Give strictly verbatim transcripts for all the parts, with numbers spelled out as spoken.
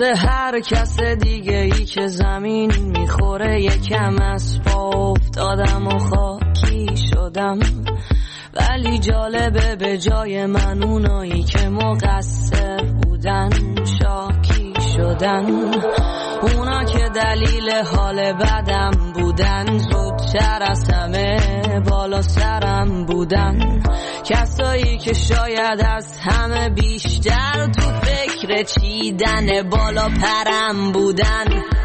مثل هر کس دیگه ای که زمین میخوره یکم از پا افتادم و خاکی شدم، ولی جالبه به جای من اونایی که مقصر بودن شاکی شدن. اونا که دلیل حال بدم بودن زودتر از همه بالا سرم بودن، کسایی که شاید از همه بیشتر تو فکر چیدن بالا پرم بودن.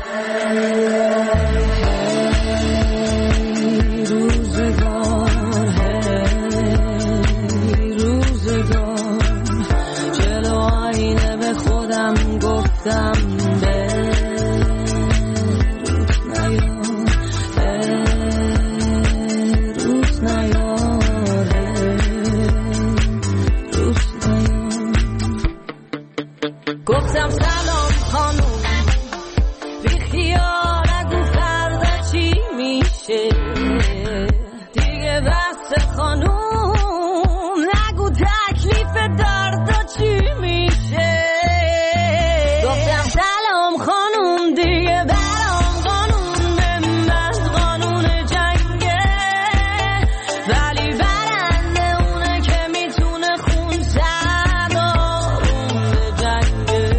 روزگار هی روزگار جلو آینه به خودم گفتم به گفتم سلام خانوم بی خیال نگو فردا چی میشه دیگه، بس خانوم نگو تکلیف درد چی میشه. گفتم سلام خانوم دیگه برام قانون من قانون جنگه، ولی برنده اونه که میتونه خون زد آروم به جنگه.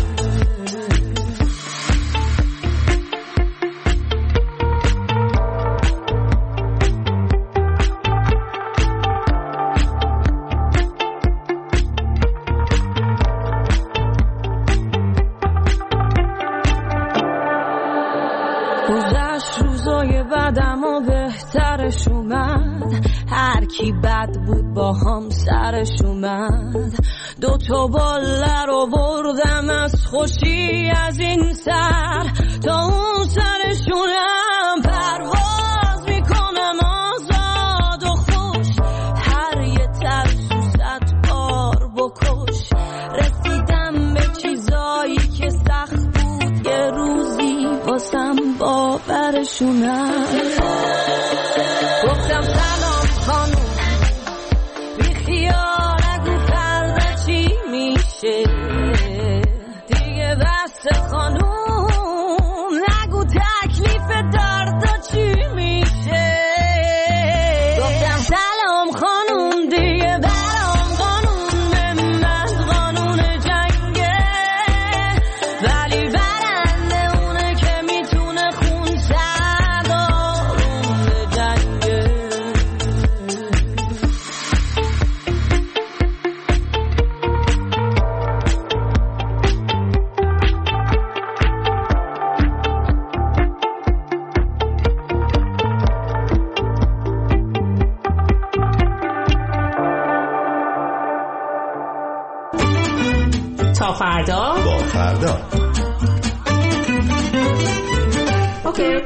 گذشت روزای بعدم و بهترش اومد، هر کی بد بود با هم سرش اومد. دو تا باله رو بردم از خوشی از این سر تا اون سرشونم پرواز میکنم آزاد و خوش، هر یه ترسو صد بار بکش. رسیدم به چیزایی که سخت بود یه روزی واسم باورشونم. گفتم سلام خانوم بی خیال نگو فردا چی میشه دیگه، بس خانوم نگو تکلیف درد چی میشه. گفتم سلام خانوم دیگه برام قانون من قانون جنگه، ولی برنده اونه که میتونه خون زد آروم به جنگه. تا فردا با فردا اوکی.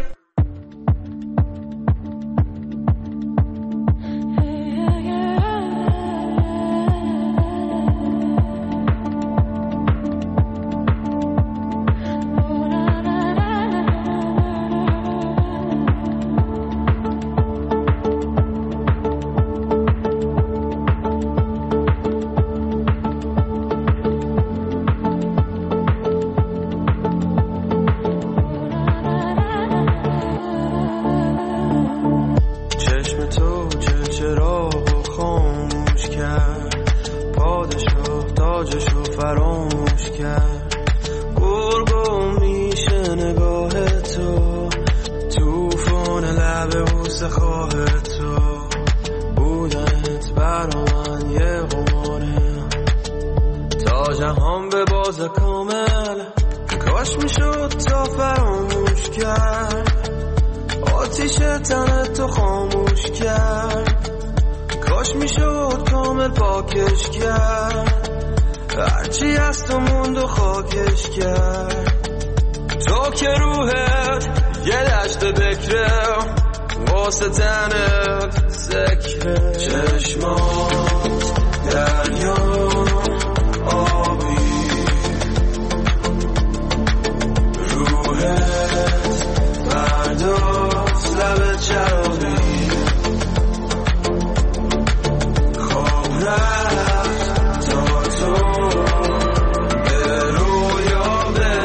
رفت تا تو به رویا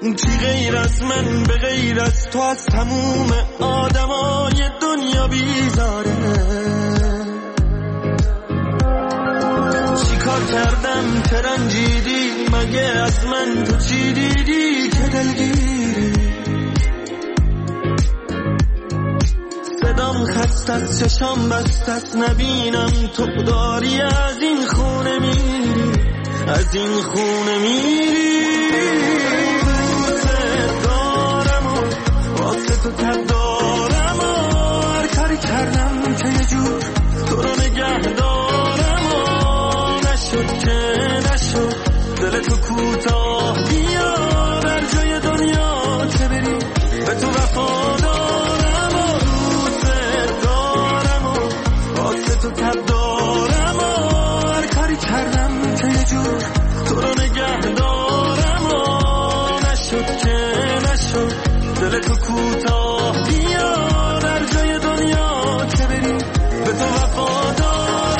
چی غیر از من به غیر از تو از تموم آدمای دنیا بیزاره؟ چی کار کردم که رنجیدی؟ مگه از من تو چی دیدی که دلگیری؟ صدام خسته است، چشام بسته است، نبینم تو داری از این خونه میری، از این خونه میری. دوست دارم و واسه تو تب دارم و هر کاری کردم که یه جور تو رو نگه دارم و نشد که نشد دل تو کوتاه بیار هر جای دنیا که بری به تو وفا دارم و دوست دارم و واسه تو تب دارم و هر کاری کردم که یه جور تو رو نگه دارم و نشد که نشد دل تو کوتاه بیار هر جای دنیا که بری به تو وفا دارم.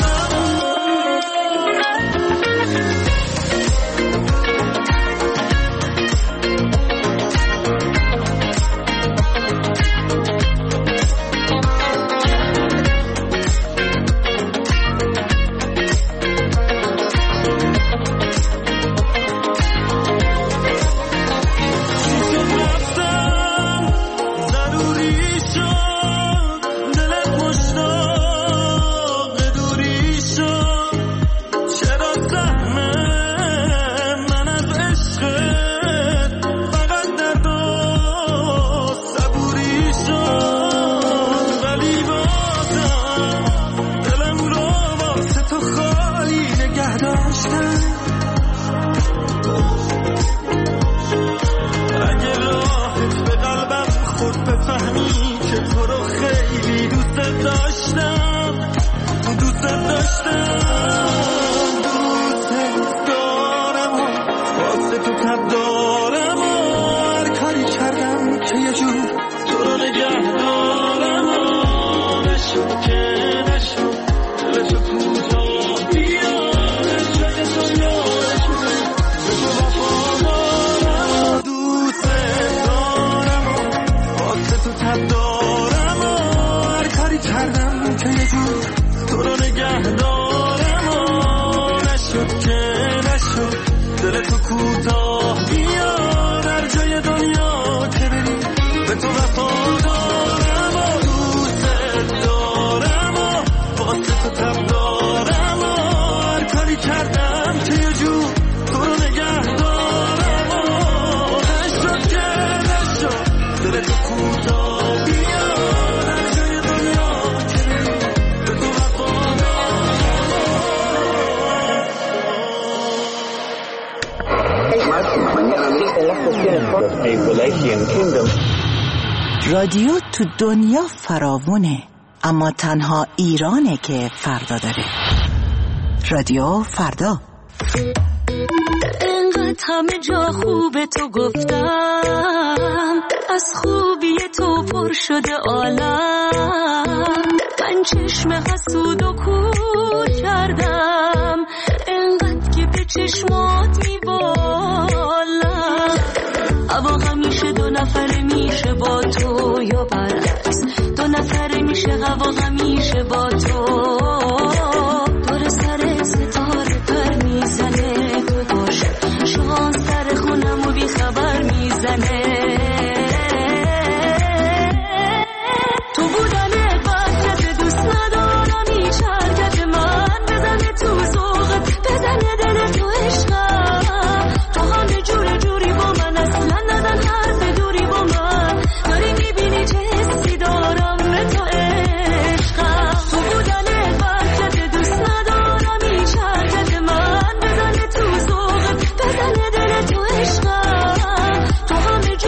رادیو تو دنیا فراوونه، اما تنها ایرانه که فردا داره. رادیو فردا. انقدر همه جا خوبه تو گفتم، از خوبی تو پر شده عالم، من چشم حسود و کور کردم، انقدر که به چشمات میبالم. اما همیشه دو نفره میشه با تو یا برعکس، دو نفره میشه هوا همیشه با تو، دور سر ستاره پر میزنه، تو باش شانس سر خونم و بی خبر میزنه. تو بودن برکت دوست ندارم، هیچ حرکت من بزنه تو ذوقت، بزنه دل تو عشقم، تو همه جور جوری با من اصلا ندن حرف دوری با من، داری میبینی چه حسی دارم به تو عشقم. تو بودن برکت دوست ندارم، هیچ حرکت من بزنه تو ذوقت، بزنه دل تو عشقم، تو همه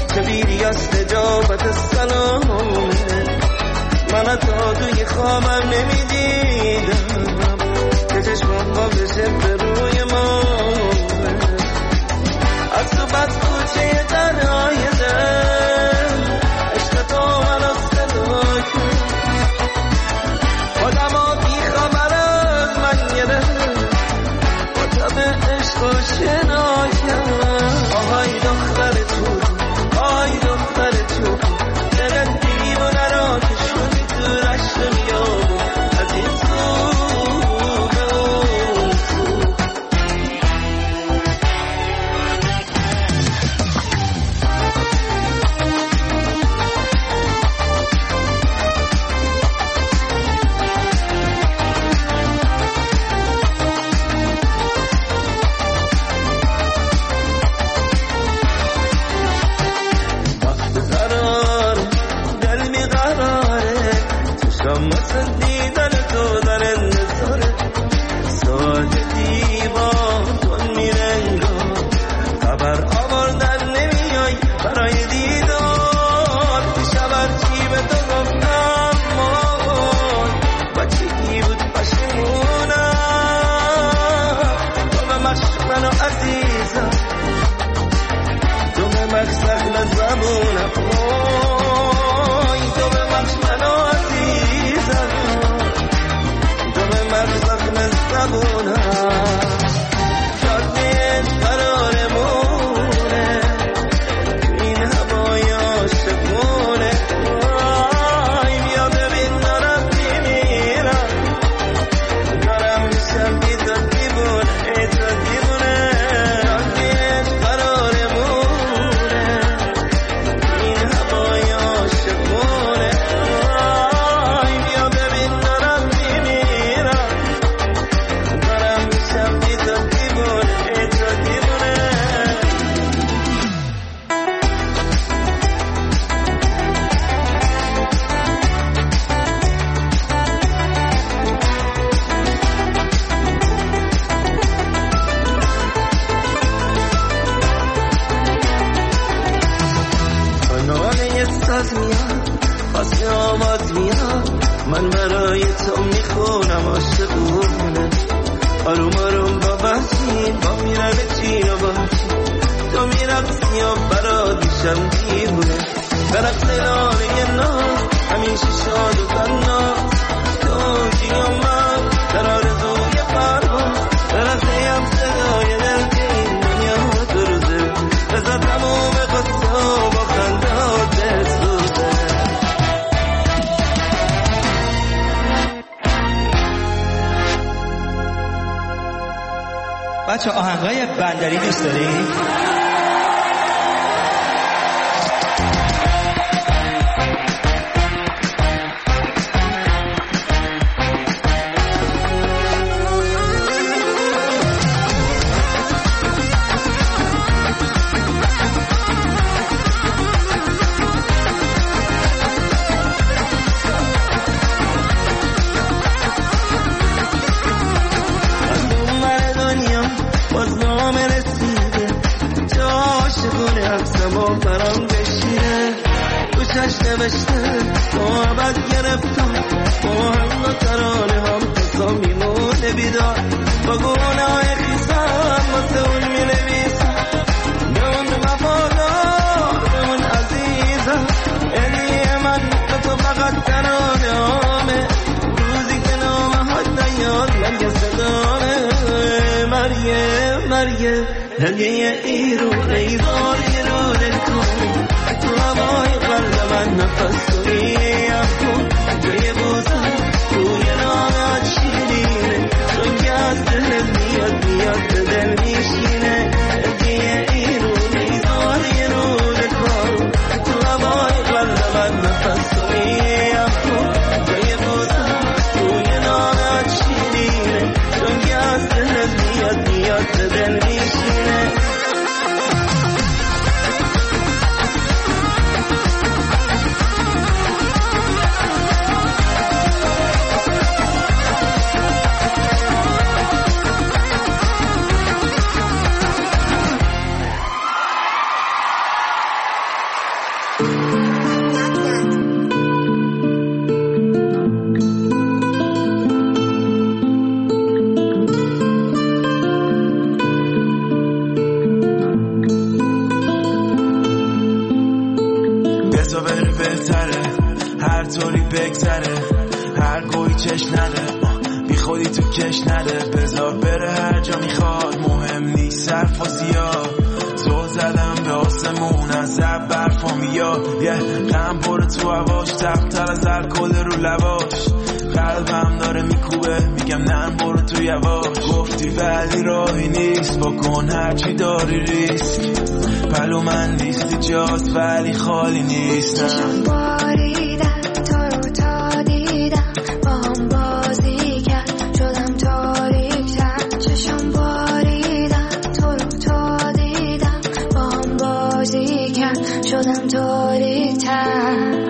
چه بیری از نجابت سلامه من تا توی خوابم نمیدیدم که چشمم با بشه به روی ما از تو بد کوچه تنهای دل عشق تو من از صدا کرد خودم ها بی خبر از من گرفت با تب عشق و شنا کرد آهای دختر تو آهای دختر تو دلت دیوانه را که شدی تو رشت میابون از این تو به اون تو من برای تو میخونم عاشقونه آروم آروم با بحثی با میرم چین و بحثی تو میرقصی و برا دیشم دیوونه برقص لانه ناز همیشه شاد و تناز تو جی و من در آرزوی پرواز برقصه هم صدای دل که این دنیا تو روزه بذار تموم قصه و با خندات بسوزه بچه آهنگای بندری دوست دارید؟ نوشته محبت گرفتم محل و ترانه هم قصا میمونه بیدار با گونه های خیزم واسه اون می نویسم به اون وفادار به اون عزیزم هدیه من به تو فقط ترانه همه روزی که نامه ها نیاد مرگ صدامه مرگه مرگه هدیه ایرون ایزار ایرون کن تو هوای قلب من نفس کنیم کن توی بوزم توی نامت شیرینه چون که از دل میاد میاد به دل میشینه هدیه ایرون ایزار ایرون کن تو هوای قلب من نفس کنیم کن توی بوزم توی نامت شیرینه چون که از دل میاد میاد به دل میشینه بزا بره بهتره هر طوری بگذره هر گوی چش نده بی خودی تو کش نده بزا بره هر جا میخواد مهم نیست صرف و زیاد زل زدم به آسمون از زب برفا میاد یه غم برو تو هواش تفتر از الکل رو لباش قلبم داره میکوبه میگم نه برو تو یواش گفتی ولی راهی نیست بکن هرچی داری ریسک پلو من نیستی جاست ولی خالی نیست چشم باریدن تو رو تا دیدم با هم بازی کرد شدم تاریک‌تر چشم باریدن تو رو تا دیدم با هم بازی کرد شدم تاریک‌تر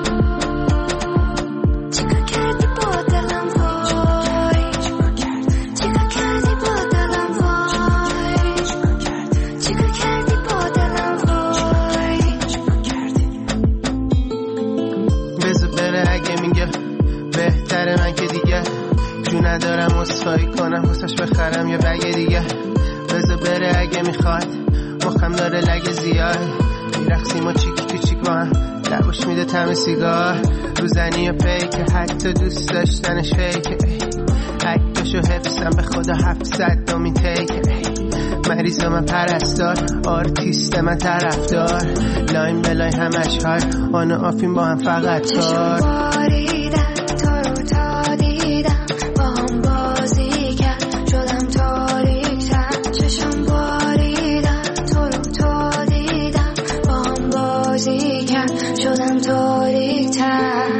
ندارم اصفایی کنم حسش بخرم یه بگه دیگه بذار بره اگه میخواد مخم داره لگه زیاد میرخسیم و چیکی تو چیک با هم لباش میده تم سیگار روزنی و پیکه حتی دوست داشتنش فیکه عکسشو حفظم به خدا هفتصد دومین تیکه مریض من پرستار آرتیست من طرفدار لاین بلای همش هر آن و آفین با هم فقط کار باریدن تو رو تا دیدم با هم بازی کرد شدم تاریک‌تر چشم باریدن تو رو تا دیدم با هم بازی کرد شدم تاریک‌تر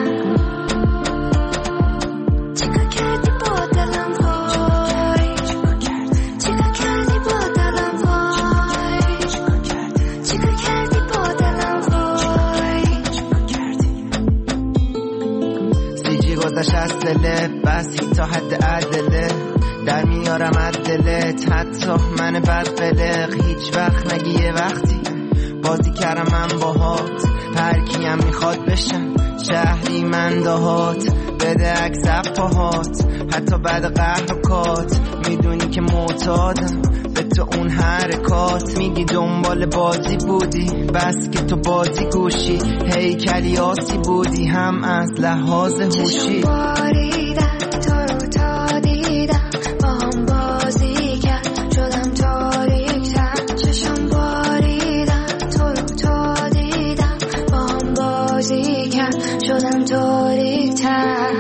از دلت بسی تا حد عدله در میارم عدلت حتی من بدقلق هیچ وقت نگی یه وقتی بازی کردم من باهات هر کیم میخواد بشم شهری من دهات بده عکس پاهات حتی بعد قهرکات میدونی که معتادم به تو اون حرکات میگی دنبال بازی بودی بس که تو بازی گوشی هیکلی آسی بودی هم از لحاظ هوشی باریدن تو رو تا دیدم با هم بازی کرد شدم تاریک‌تر چشم باریدن تو رو تا دیدم با هم بازی کرد شدم تاریک‌تر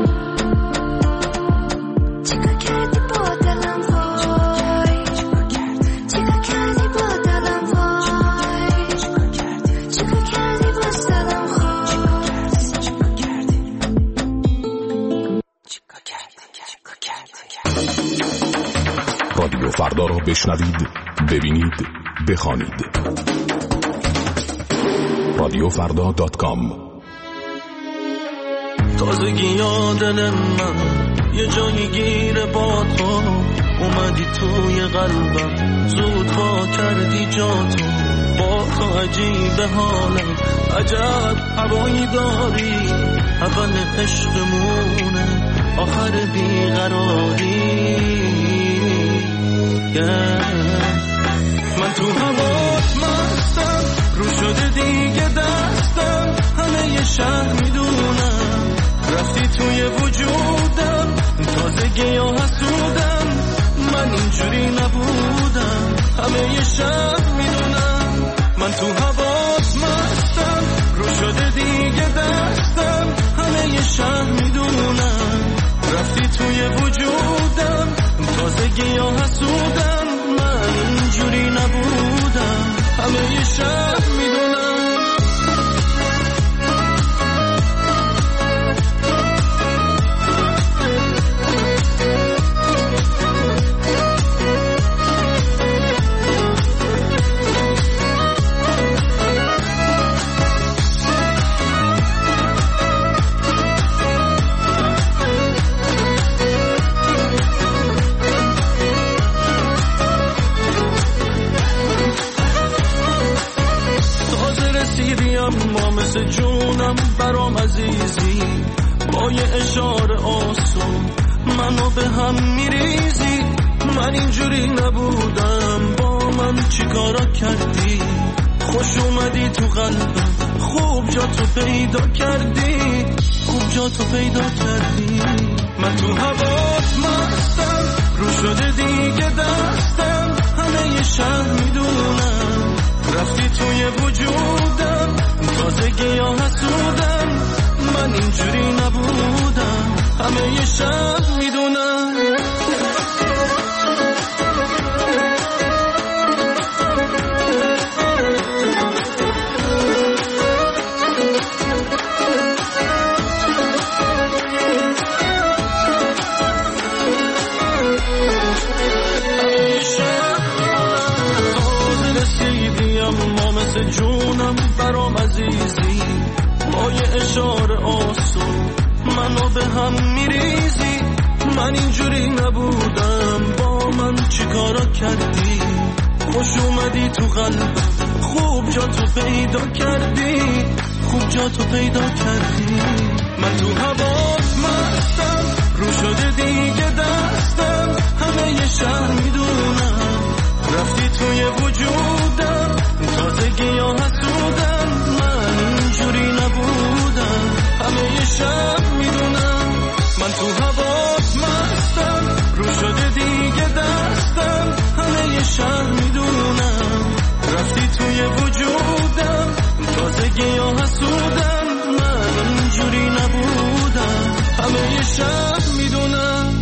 رادیو فردا را بشنوید، ببینید، بخوانید. رادیو فردا دات کام. تازگی یادن من یه جایی گیر با تو اومدی توی قلبم زود وا کردی جاتو با تو عجیب حالم عجب هوایی داری اول عشقمونه آخر بیقراری yeah. من تو هوات مستم رو شده دیگه دستم همه ی شهر میدونم رفتی توی وجودم تازگی یا حسودم من اینجوری نبودم همه ی شهر میدونم من تو هوات مستم رو شده دیگه دستم همه ی شهر میدونم رفتی توی وجودم تازگی یا حسودم من اینجوری نبودم همه ی شهر میدونم ما مثل جونم برام عزیزی با یه اشاره آسون منو به هم میریزی من اینجوری نبودم با من چی کارا کردی خوش اومدی تو قلبم خوب جا تو پیدا کردی، خوب جا تو پیدا کردی. من تو هوات مستم، رو شده دیگه دستم، همه یه شهر میدونم رفتی توی وجودم، تازگی ها حسودم، من اینجوری نبودم، همه یه شهر میدونم. جونم برام عزیزی، با یه اشاره آسون منو به هم میریزی. من اینجوری نبودم، با من چی کارا کردی؟ خوش اومدی تو قلبم، خوب جا تو پیدا کردی، خوب جا تو پیدا کردی. من تو هوات مستم، رو شده دیگه دستم، همه یه شهر میدونم رفتی توی وجودم، تازگی ها حسودم، من اینجوری نبودم، همه یه شب میدونم. من تو هوات مستم، رو شده دیگه دستم، همه یه شب میدونم رفتی توی وجودم، تازگی ها حسودم، من اینجوری نبودم، همه یه شب میدونم.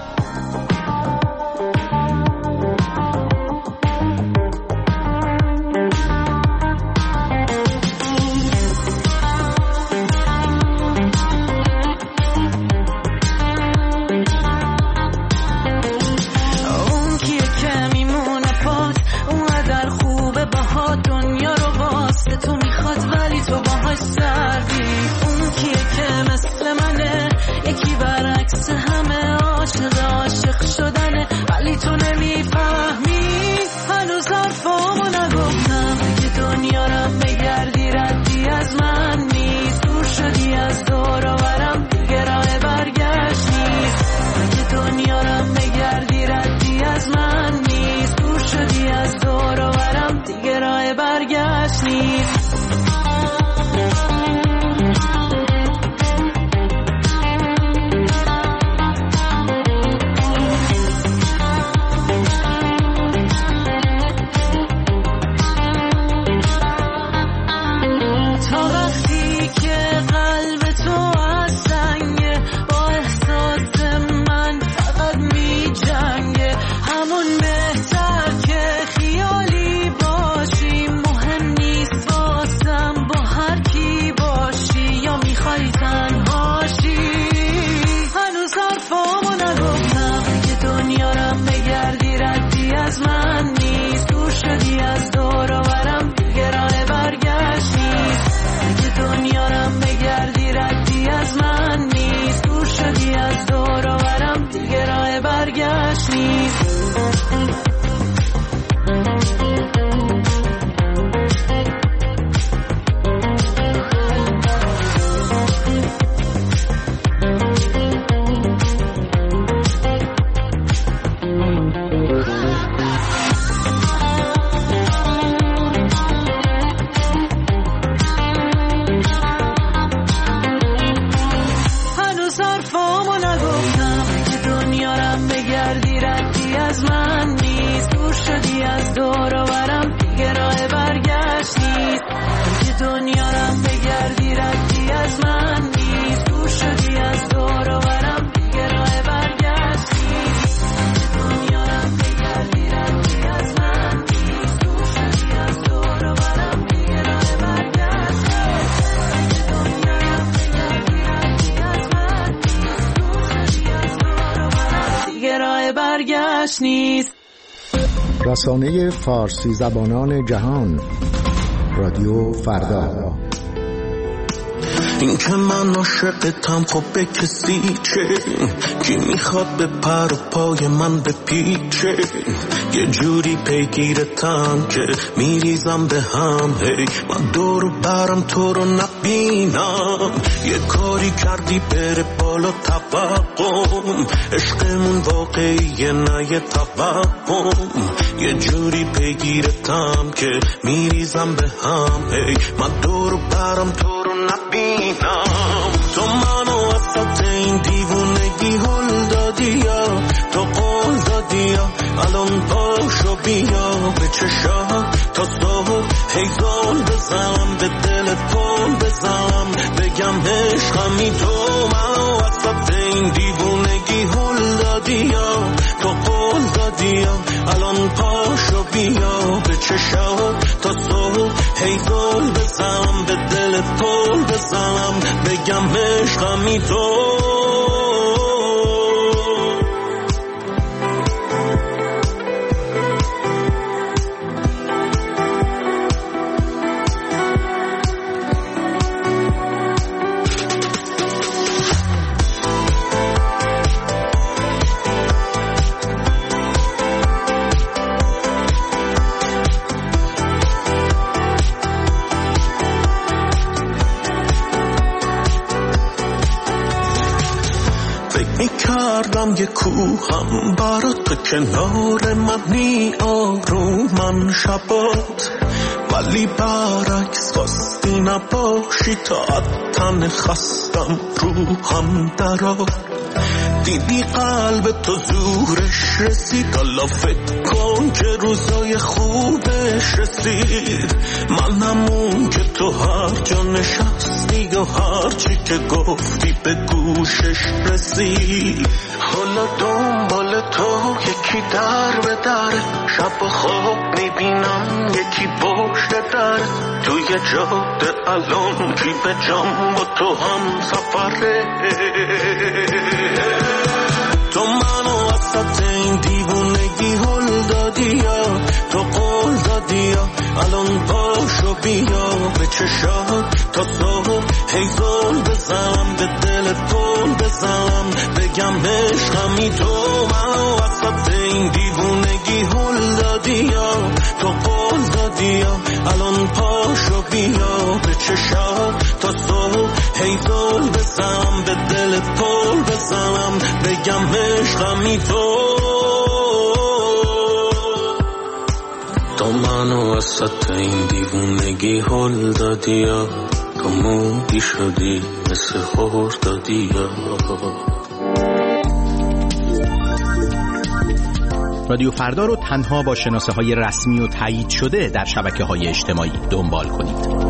رسانه فارسی زبانان جهان، رادیو فردا. این که من عاشقتم خب به کسی چه؟ کی میخواد به پر و پای من بپیچه؟ یه جوری پیگیرتم که میریزم به هم، هی من دور برم تو رو نبینم. یه کاری کردی بره بالا توقم، عشقمون واقعیه نه یه توقم. یه جوری پیگیرتم که میریزم به هم، هی من دور برم تو رو نبینم. تو منو وسط این دیوونگی هل دادی یا تو قول دادی یا الان پاشو بیا به چشات تا صبح هیزال بزنم به دلت پل بزنم بگم عشقمی. تو منو وسط این دیوونگی هل دادی یا تو قول دادی یا الان پاشو بیا به چشات تا صبح هیزال بزنم به دلت پل بزنم بگم عشقمی. تو میکردم یه کوهم برا تو کنار منی آرومن شبات، ولی برعکس خواستی نباشی تا تن خستم روحم درات. دیدی قلب تو زورش رسید، حالا فکر کن که روزای خوبش رسید. منم اون که تو هر جا نشستی و هر چی که گفتی به گوشش رسید. حالا دنبال تو یکی در به در، شب و خواب میبینم یکی پشت در. توی جاده الان کی به جام با تو هم سفره. تو منو وسط این دیوونگی هل دادی یا تو قول دادی یا الان پاشو بیا به چشات تا صبح هیزال بزنم به دلت پل بزنم بگم عشقمی. تو منو وسط این دیوونگی هل دادی یا تو قول دادی یا الان پاشو بیا به چشات تا صبح هیزال بزنم به دلت پل بزنم بگم عشقمی. تو تو منو وسط این دیوونگی هل دادی یا تو موهی شدی مثل خور دادی یا. رادیو فردا رو تنها با شناسه های رسمی و تایید شده در شبکه های اجتماعی دنبال کنید.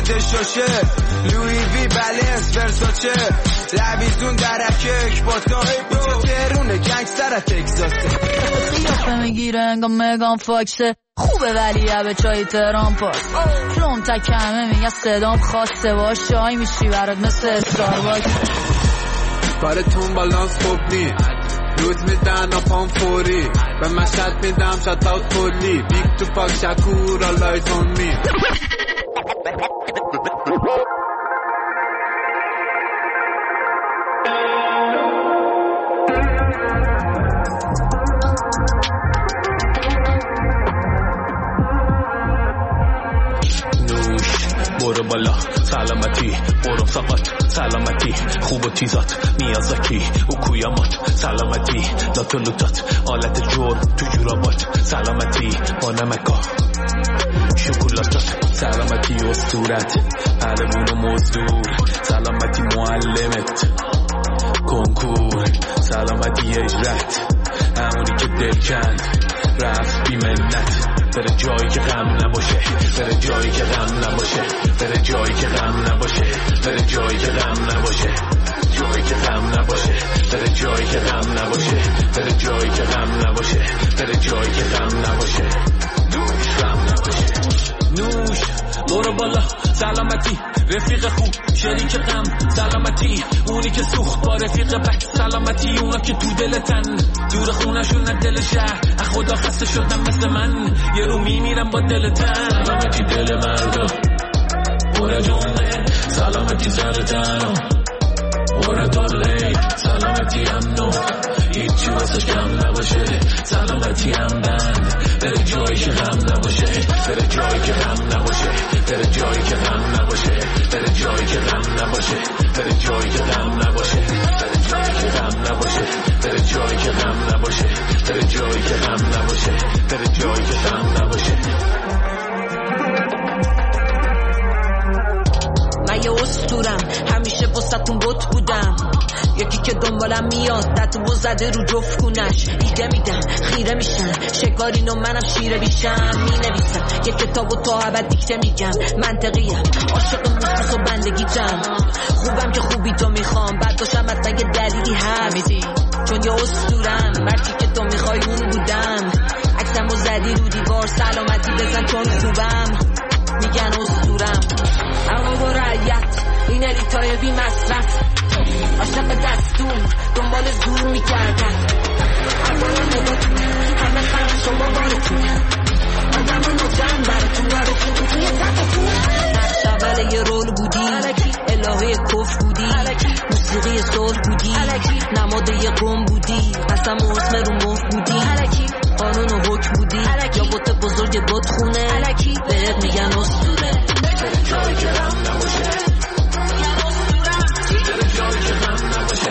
دشوشه لوی وی بلنس ورساچه لبیزون درکک با تا بوچه ترونه گنگستر تکساسه قیافه میگیره انگا مگان فاکسه خوبه ولی به چای تهران پاس فلوم تکمه میگه صدام خواسته باش چای میشی برات مثل استارباکس کارتون بالانس خوب نی روز میدن اپام فوری به مشهد میدم شات اوت کلی بیگ تو پاک شکور all eyes on me برو بالا سلامتی برو فقط سلامتی خوب و تیزات میازاکی او کویامات سلامتی لاتو لوتات آلت جور تو جورابات سلامتی با نمکا شکلاتات سلامتی اسطورت پروون و مزدور سلامتی معلمت کنکور سلامتی اجرت همونی که دل کند رفت بی منت بره جایی که غم نباشه بره جایی که غم نباشه بره جایی که غم نباشه بره جایی که غم نباشه جایی که غم نباشه بره جایی که غم نباشه بره جایی که غم نباشه بره جایی که غم نباشه نوش غم نباشه نوش برو بالا سلامتی رفیق خوب شریک غم سلامتی اونی که سوخت با رفیق بد سلامتی اونا که تو دلتن دور خونشون نه دل شهر خدا خسته شدم مثل من یه رو میمیرم با دلتن سلامتی دل مردا برا جونه سلامتی سرتن برا دالی سلامتی امنو هیچی واسش کم نباشه سلامتی هم بند بره جایی که غم نباشه بره جایی که غم نباشه بره جایی که غم نباشه بره جایی که غم نباشه بره جایی که غم نباشه بره جایی که غم نباشه بره جایی که غم نباشه بره جایی که غم نباشه بره جایی که غم نباشه من یه اسطورم همیشه واسه‌تون بت بودم یکی که دنبالم میاد دتو زده رو جفت کونش ایده میدم خیره میشن شکارینو منم شیره بیشم مینویسم یه کتاب و تا ابد دیکته میگم منطقیم عاشق موسیقی و بندگیتم خوبم که خوبی تو میخوام بعد باشم حتما یه دلیلی هست چون یه اسطورم مرچی که تو میخوای اون بودم عکسمو زدی رو دیوار سلامتی بزن چون خوبم میگن اسطورم اما با رعیت این الیتای بی مصرف عاشق دستور دنبال زور میکردن اولا نگاتون همه خرم شما بارتون آدم نوزن براتون براتون توی تقتون نقش اول یه رول بودی الهه کف بودی موسیقی صلح بودی نماد یه قوم بودی قسم و اسم رو مف بودی قانون و حکم بودی یا بوت بزرگ بوت خونه بهت میگن اسطوره بره جایی که غم نباشه بره جایی که غم نباشه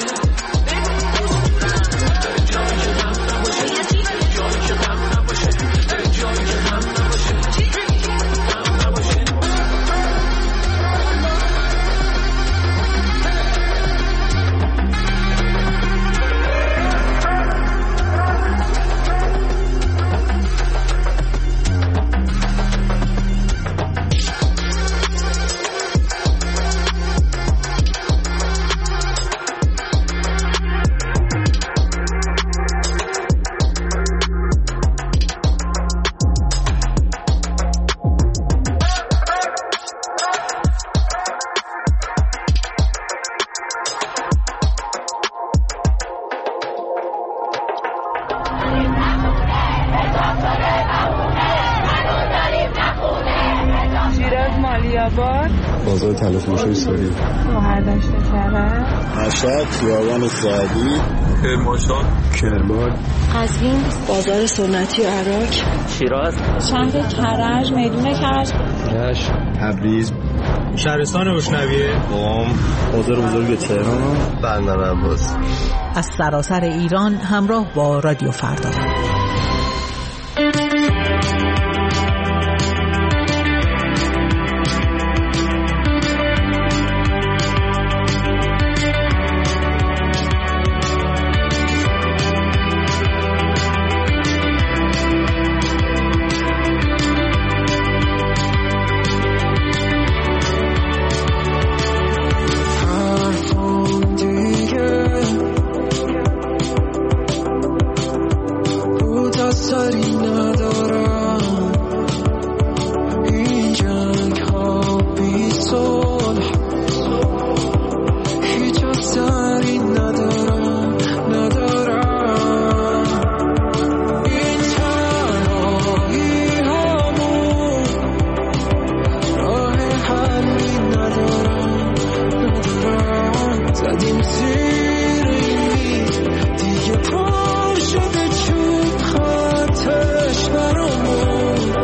بره جایی که غم نباشه بره جایی که غم نباشه بره جایی که غم نباشه غم نباشه بازار تلفروشی سوری بهرداشت کرد مشهد خیابان سعدی کرمانشاه کرمان قزوین بازار سنتی عراق شیراز شهر کرج میدون کرج رشت تبریز شهرستان روشنویه قم بازار بزرگ تهران بندر عباس از سراسر ایران همراه با رادیو فردا. زدیم زیر این دیگه پر شده چوب خطش برامون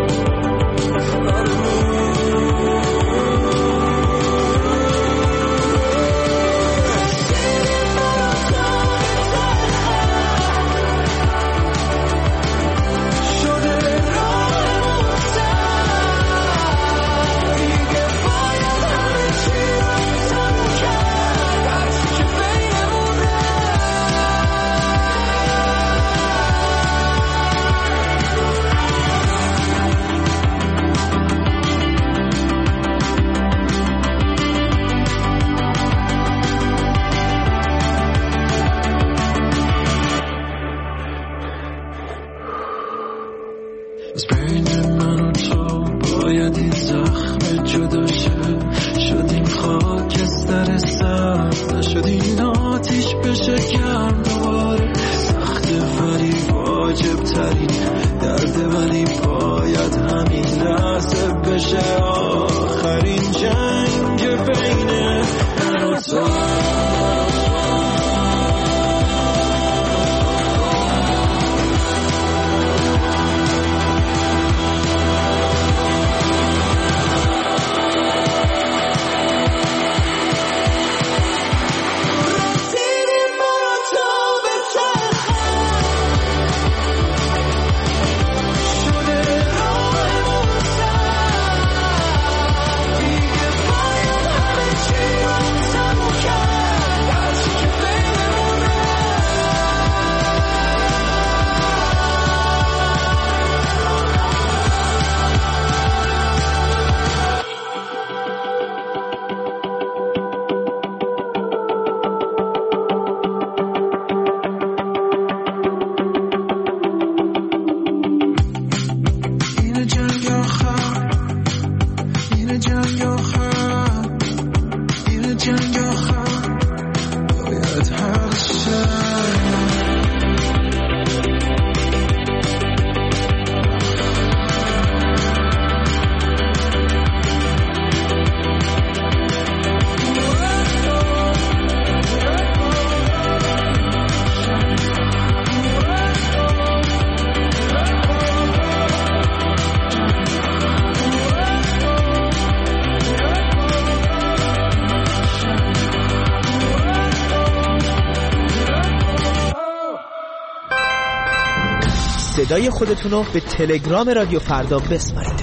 صدای خودتون رو به تلگرام رادیو فردا بسپارید.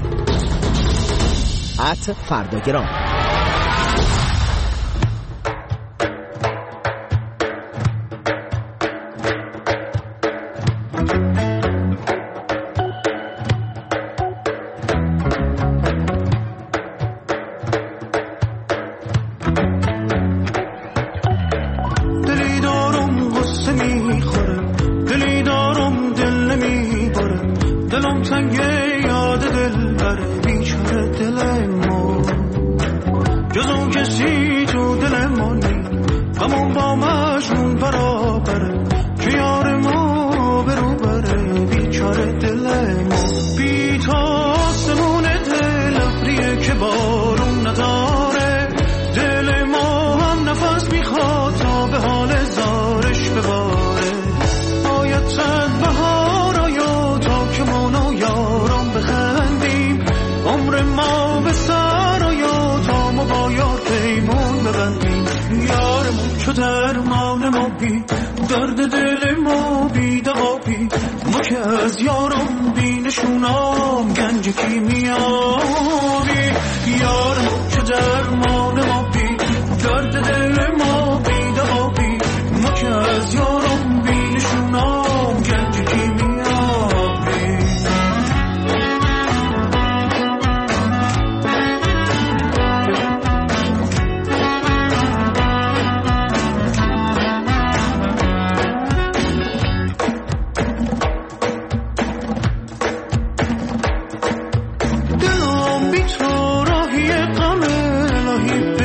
ات فرداگرام. دلم بی تو راهی غم الهی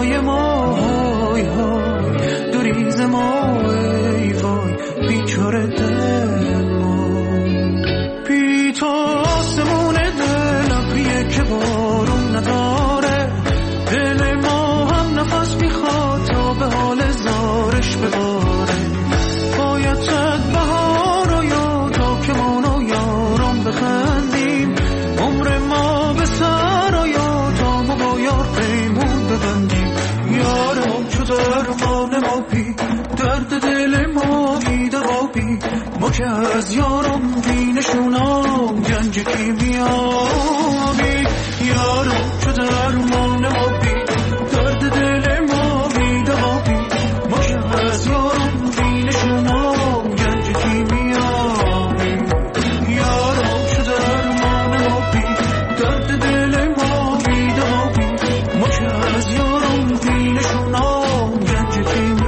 های ما های های دوریز ما ای وای بیچاره دل ما بی تو آسمون دلم بیه که بارون نداره دل ما هم نفس میخواد تا به حال زارش بباره باید صد بهار و یا تا که ما و یارم بخندیم عمر ما به سر و یا تا ما با یار پیمون ببندیم یارم چو درمان ما بی درد دل ما بی دوابی ما که از یارم بی نشونام گنج کیمیابی یارم چو درمان ما بی درد دل ما بی دوابی ما که از یارم بی نشونام گنج کیمیابی یارم چو درمان ما بی درد دل ما بی دوابی ما که از یارم بی نشونام گنج کیمیابی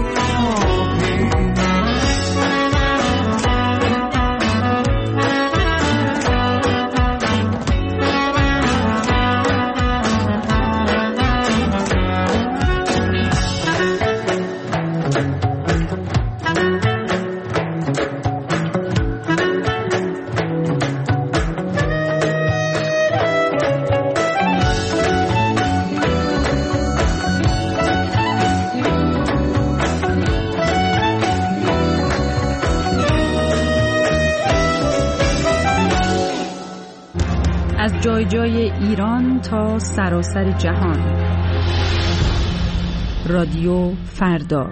از جای جای ایران تا سراسر جهان. رادیو فردا.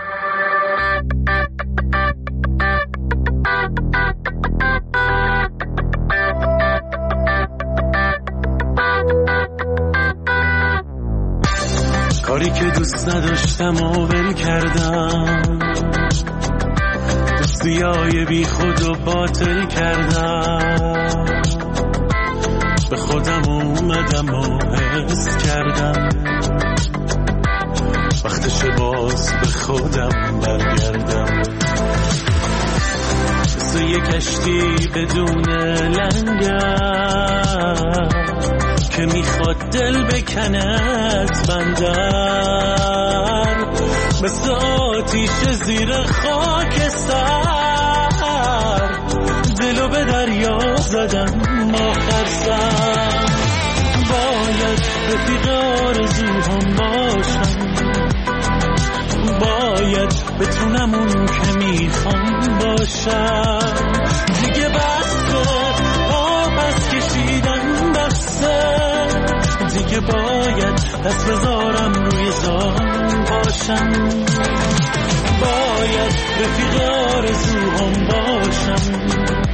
کاری که دوست نداشتم و ول کردم دوستیای بی خود و باطل کردم به خودم اومدم و حس کردم وقتش باز به خودم برگردم مثل یک کشتی بدون لنگر که میخواد دل بکنه از بندر مثل آتیش زیر خاکستر دلو به دریا زدم آخر سر باید رفیق آرزوهام باشم باید بتونم اون که میخوام باشم دیگه بسته آبس کشیدن بسته دیگه باید دست بذارم روی زان باشم باید رفیق آرزوهام باشم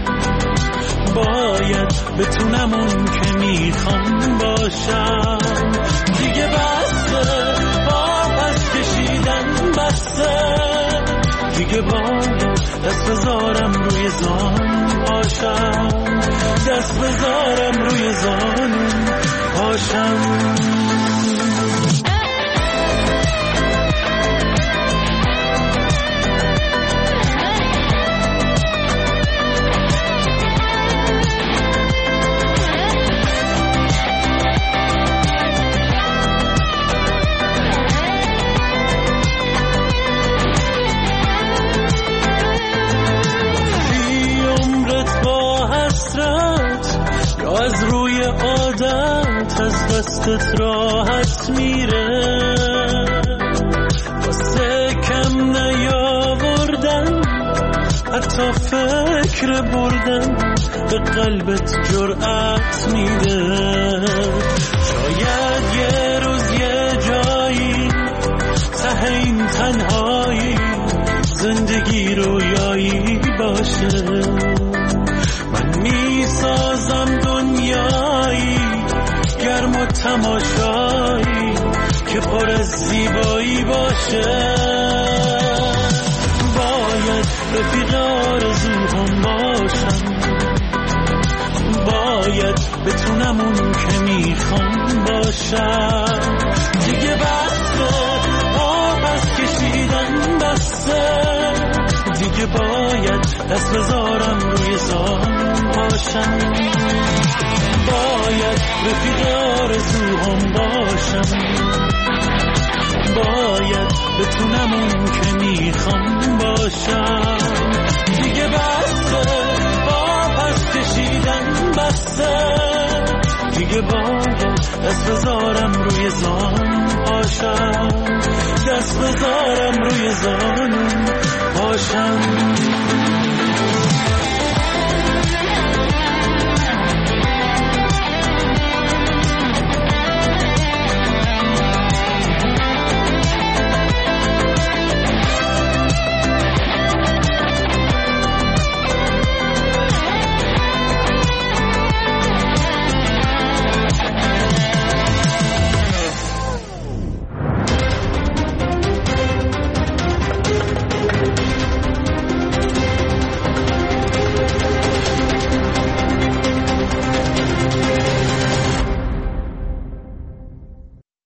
باید بتونم اون که میخوام باشم دیگه بسته آبس کشیدن بسته دیگه باید دست بذارم روی زان باشم دست بذارم روی زان باشم از روی عادت از دستت راحت میره واسه کم نیاوردن حتی فکر بردن به قلبت جرأت میده شاید یه روز یه جایی ته این تنهایی زندگی رویایی باشه من میسازم دنیایی گرم و تماشایی که پر از زیبایی باشه باید رفیق آرزوهام باشم باید بتونم اون که میخوام باشم دیگه بسته آبس کشیدن بسته دیگه باید دست بذارم روی زان باشم باید رفیق آرزوهام باشم میتونم اون که میخوام باشم. دیگه بسته با پس کشیدن بسته، دیگه باید دست بذارم روی زان پاشم، دست بذارم روی زان پاشم.